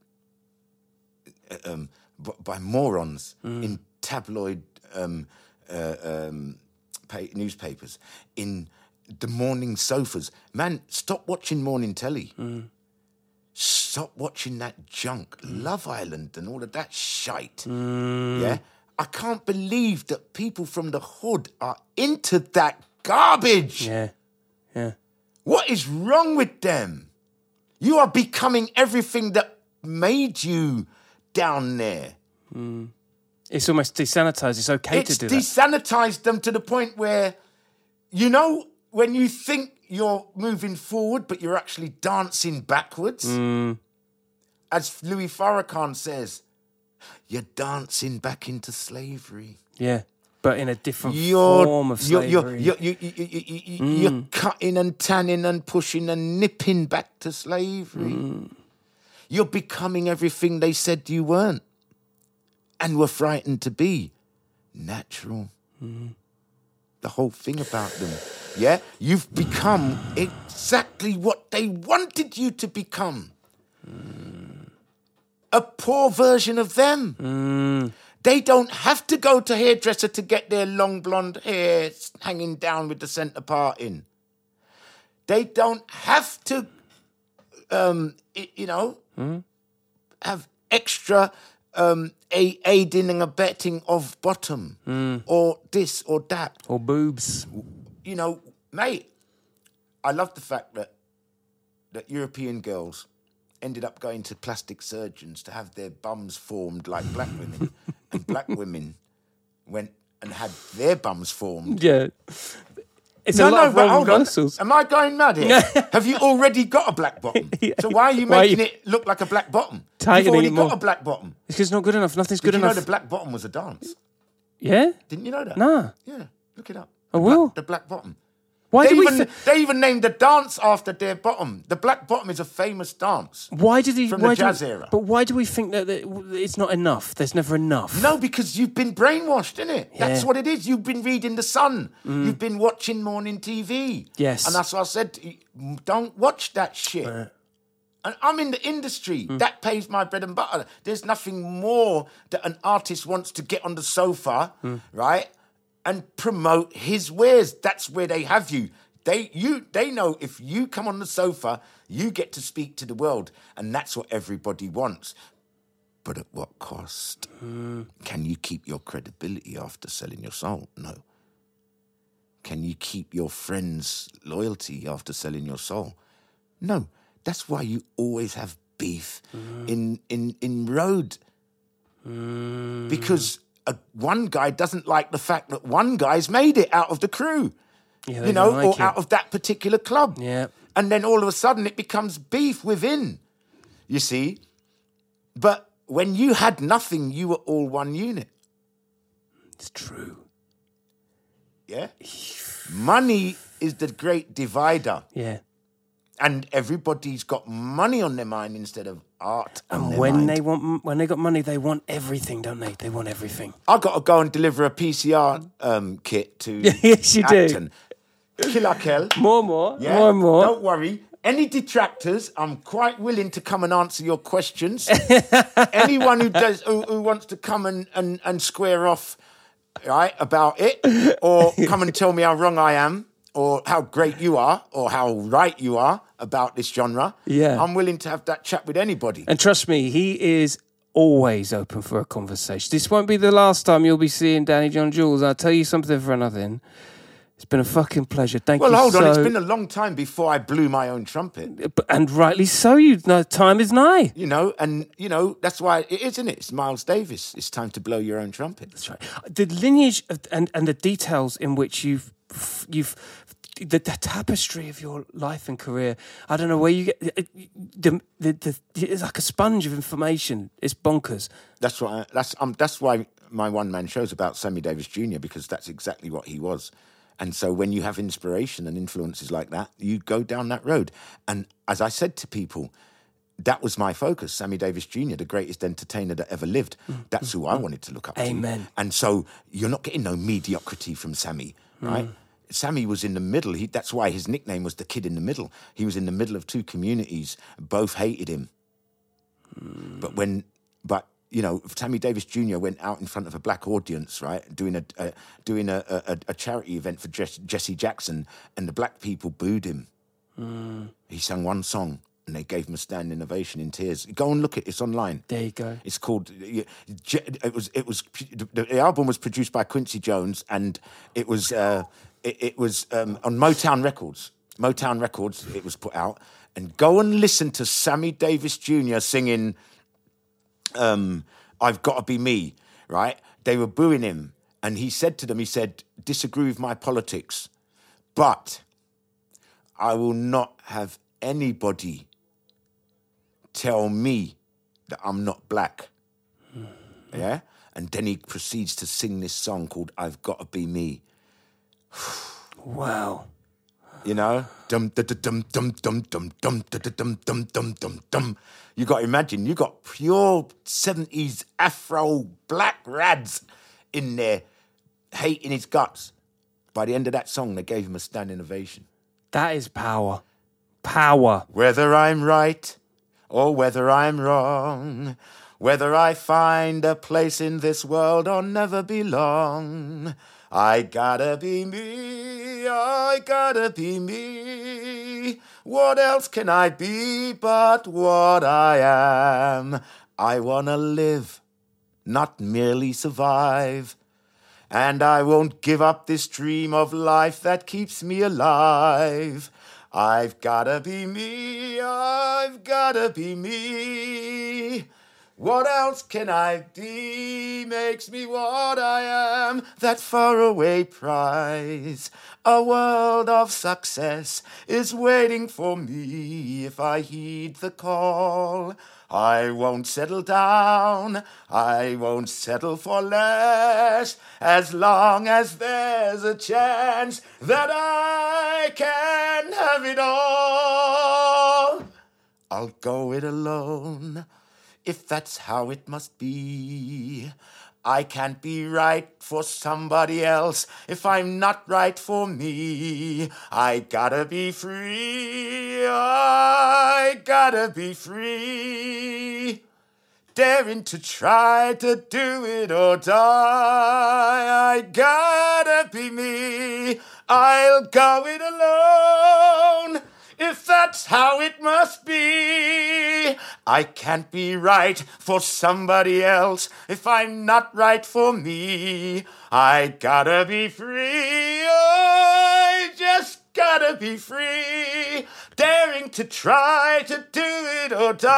uh, um, b- by morons Mm. in tabloid um, uh, um, pay- newspapers, in the morning sofas. Man, stop watching morning telly. Mm. Stop watching that junk, Love Island and all of that shite. Mm. Yeah? I can't believe that people from the hood are into that garbage. Yeah, yeah. What is wrong with them? You are becoming everything that made you down there. It's almost desanitized. It's okay It's to do that. desanitized them to the point where, you know, when you think you're moving forward, but you're actually dancing backwards. Mm. As Louis Farrakhan says, you're dancing back into slavery. Yeah, but in a different You're, form of you're, slavery. you're, you're, you're, you're, you're, mm. you're cutting and tanning and pushing and nipping back to slavery. Mm. You're becoming everything they said you weren't and were frightened to be. Natural. Mm. The whole thing about them. Yeah? You've become exactly what they wanted you to become. Mm. A poor version of them. Mm. They don't have to go to hairdresser to get their long blonde hair hanging down with the centre part in. They don't have to, um, you know, mm. have extra um, a- aiding and abetting of bottom mm. or this or that. Or boobs. You know, mate, I love the fact that that European girls ended up going to plastic surgeons to have their bums formed like black women. And black women went and had their bums formed. Yeah. It's no, a lot no, of but wrong hold on. reversals. Am I going mad here? Have you already got a black bottom? Yeah. So why are you Why making you... it look like a black bottom? Tightening You've already it got more. a black bottom. It's because it's not good enough. Nothing's Did good you enough. know the black bottom was a dance? Yeah? Didn't you know that? Nah. Yeah, look it up. I The will. Black, the black bottom. Why They do we? even, Th- they even named the dance after their bottom. The black bottom is a famous dance. Why did he? From why the do jazz we, era. But why do we think that, that it's not enough? There's never enough. No, because you've been brainwashed, innit? Yeah. That's what it is. You've been reading The Sun. Mm. You've been watching morning T V. Yes. And that's what I said. Don't watch that shit. Uh. And I'm in the industry. Mm. That pays my bread and butter. There's nothing more that an artist wants to get on the sofa, Mm. right, and promote his wares. That's where they have you. They you they know if you come on the sofa, you get to speak to the world, and that's what everybody wants. But at what cost? Mm. Can you keep your credibility after selling your soul? No. Can you keep your friends' loyalty after selling your soul? No. That's why you always have beef mm. in in in road. Mm. Because a, one guy doesn't like the fact that one guy's made it out of the crew. Yeah, you know, like or it. out of that particular club. Yeah. And then all of a sudden it becomes beef within, you see. But when you had nothing, you were all one unit. It's true. Yeah? Money is the great divider. Yeah. And everybody's got money on their mind instead of art on And their when mind. they want, when they got money, they want everything, don't they? They want everything. I got to go and deliver a P C R um, kit to Yes, you do. Acton. Killer Kel. More, more, Yeah? more and more. Don't worry. Any detractors, I'm quite willing to come and answer your questions. Anyone who does, who, who wants to come and, and, and square off, right, about it, or come and tell me how wrong I am, or how great you are, or how right you are about this genre, Yeah. I'm willing to have that chat with anybody. And trust me, he is always open for a conversation. This won't be the last time you'll be seeing Danny John Jules. I'll tell you something for nothing. It's been a fucking pleasure. Thank well, you hold so... on. It's been a long time before I blew my own trumpet. And rightly so. You know, time is nigh. You know, and, you know, that's why it is, isn't it? It's Miles Davis. It's time to blow your own trumpet. That's right. The lineage of, and, and the details in which you've... you've the, the tapestry of your life and career. I don't know where you get... The, the, the, it's like a sponge of information. It's bonkers. That's why, that's, um, that's why my one-man show's about Sammy Davis Junior, because that's exactly what he was. And so when you have inspiration and influences like that, you go down that road. And as I said to people, that was my focus. Sammy Davis Junior, the greatest entertainer that ever lived. That's who I wanted to look up to. Amen. And so you're not getting no mediocrity from Sammy, right? Mm. Sammy was in the middle. He, that's why his nickname was the Kid in the Middle. He was in the middle of two communities. Both hated him. Mm. But when... but. You know, Sammy Davis Junior went out in front of a black audience, right, doing a, a doing a, a, a charity event for Jess, Jesse Jackson, and the black people booed him. Mm. He sang one song, and they gave him a standing ovation in tears. Go and look at it; it's online. There you go. It's called. It was. It was. The album was produced by Quincy Jones, and it was. Uh, it, it was um, on Motown Records. Motown Records. It was put out, and go and listen to Sammy Davis Junior singing. Um, I've got to be me, right? they were booing him. And he said to them, he said, disagree with my politics, but I will not have anybody tell me that I'm not black. Mm. Yeah? And then he proceeds to sing this song called I've Gotta Be Me. Wow. You know? Dum dum dum dum dum dum dum dum dum dum dum dum. You got to imagine, you got pure seventies Afro black rads in there hating his guts. By the end of that song, they gave him a standing ovation. That is power. Power. Whether I'm right or whether I'm wrong, whether I find a place in this world or never belong, I gotta be me, I gotta be me. What else can I be but what I am? I wanna live, not merely survive. And I won't give up this dream of life that keeps me alive. I've gotta be me, I've gotta be me. What else can I be makes me what I am, that faraway prize. A world of success is waiting for me if I heed the call. I won't settle down, I won't settle for less, as long as there's a chance that I can have it all. I'll go it alone, if that's how it must be. I can't be right for somebody else if I'm not right for me. I gotta be free, I gotta be free. Daring to try to do it or die. I gotta be me, I'll go it alone, if that's how it must be. I can't be right for somebody else if I'm not right for me. I gotta be free, I just gotta be free. Daring to try to do it or die.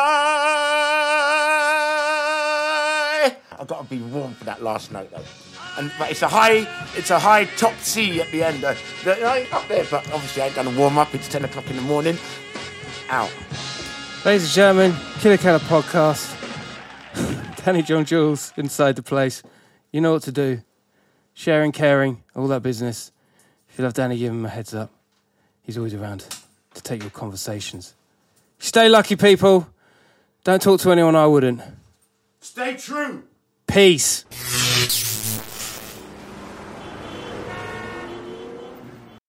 I've got to be warm for that last note though. And but it's a high, it's a high top C at the end. Uh, the, I ain't up there, but obviously I ain't done a warm up. It's ten o'clock in the morning. Out. Ladies and gentlemen, Killa Kela podcast. Danny John Jules inside the place. You know what to do. Sharing, caring, all that business. If you love Danny, give him a heads up. He's always around to take your conversations. Stay lucky, people. Don't talk to anyone I wouldn't. Stay true. Peace.